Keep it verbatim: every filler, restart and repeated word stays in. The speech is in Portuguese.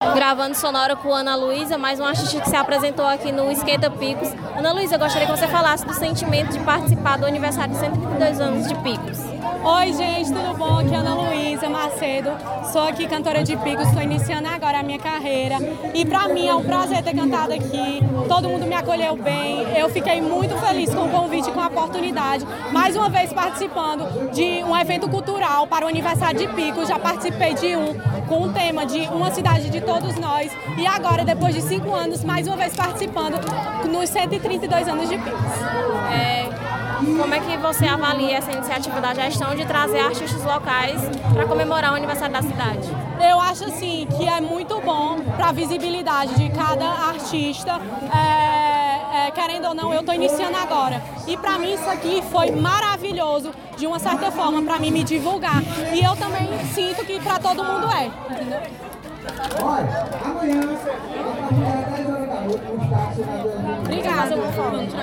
gravando sonora com Ana Luísa, mais uma artista que se apresentou aqui no Esquenta Picos. Ana Luísa, eu gostaria que você falasse do sentimento de participar do aniversário de cento e trinta e dois anos de Picos. Oi, gente, tudo bom? Aqui é Ana Luísa Macedo, sou aqui cantora de Picos, estou iniciando agora a minha carreira e para mim é um prazer ter cantado aqui, todo mundo me acolheu bem, eu fiquei muito feliz com o convite e com a oportunidade, mais uma vez participando de um evento cultural para o aniversário de Picos, já participei de um com o tema de Uma Cidade de Todos Nós e agora, depois de cinco anos, mais uma vez participando nos cento e trinta e dois anos de Picos. É... Como é que você avalia essa iniciativa da gestão de trazer artistas locais para comemorar o aniversário da cidade? Eu acho assim que é muito bom para a visibilidade de cada artista, é, é, querendo ou não, eu estou iniciando agora. E para mim isso aqui foi maravilhoso, de uma certa forma, para mim me divulgar. E eu também sinto que para todo mundo é, entendeu? Olha, amanhã, Obrigada.